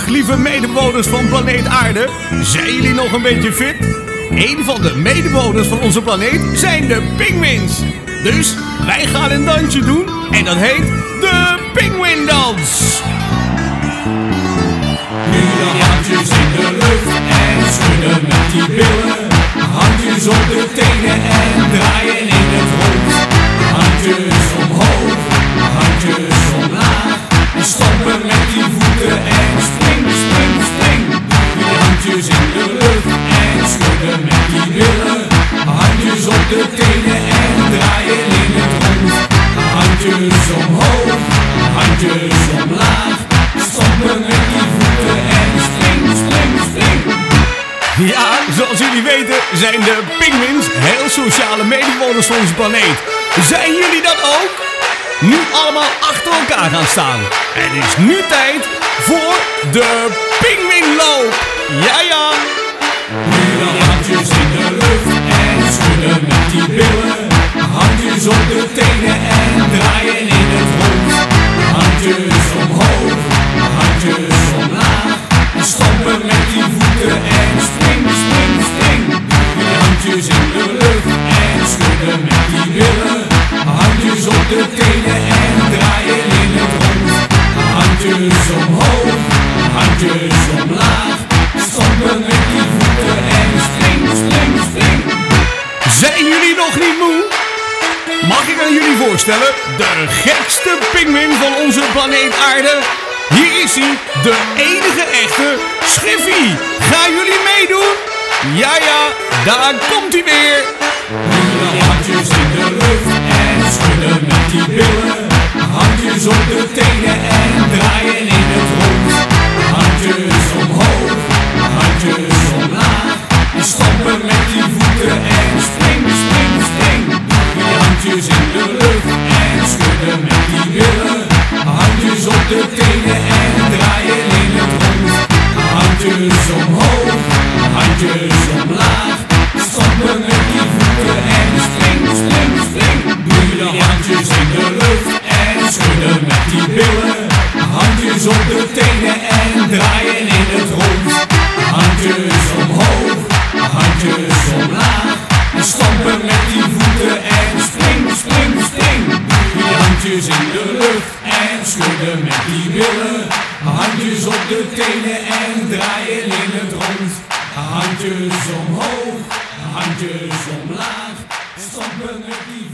lieve medebewoners van planeet Aarde. Zijn jullie nog een beetje fit? Een van de medebewoners van onze planeet zijn de pinguïns. Dus wij gaan een dansje doen en dat heet de pinguïndans. Nu de handjes in de lucht en schudden met die billen. Handjes op de tenen en draaien in het rond. Handjes omhoog, handjes omlaag. Stampen met die voeten en spring, spring, spring. Nu de handjes in de lucht en schudden met die billen. Handjes op de tenen en draaien in het rond. Handjes omhoog, handjes omlaag. Stampen met die voeten en spring, spring, spring. Ja, zoals jullie weten zijn de pinguïns heel sociale medebewoners van onze planeet. Zijn jullie dat ook? Nu allemaal achter elkaar gaan staan. Het is nu tijd voor de pinguïnloop. Ja, ja. Nu de handjes in de lucht en schudden met die billen. Handjes op de tenen en draaien in het rond. Handjes omhoog, handjes omlaag. Stampen met die voeten en spring, spring, spring. Nu de handjes in de lucht en schudden met die billen. Handjes op de tenen en draaien in het rond. Handjes omhoog, handjes omlaag. Stampen met die voeten en spring, spring, spring. Zijn jullie nog niet moe? Mag ik aan jullie voorstellen, de gekste pinguïn van onze planeet Aarde? Hier is hij, de enige echte Schiffy. Gaan jullie meedoen? Ja, ja, daar komt hij weer. Nu de handjes in de lucht en schudden met die billen. Handjes op de tenen en draaien in het rond. Handjes omhoog, handjes omlaag. Stampen met die voeten en spring, spring, spring. Nu de handjes in de lucht en schudden met die billen. Handjes op de tenen en draaien in het rond. Handjes omhoog, handjes omlaag. Stampen met die voeten en spring, spring, spring. Nu de handjes in de lucht en schudden met die billen. Handjes op de tenen en draaien in het rond. Handjes omhoog, handjes omlaag. Stampen met die voeten en spring, spring, spring. Nu de handjes in de lucht en schudden met die billen. Handjes op de tenen en draaien in het rond. Handjes omhoog, handjes omlaag. Stampen met die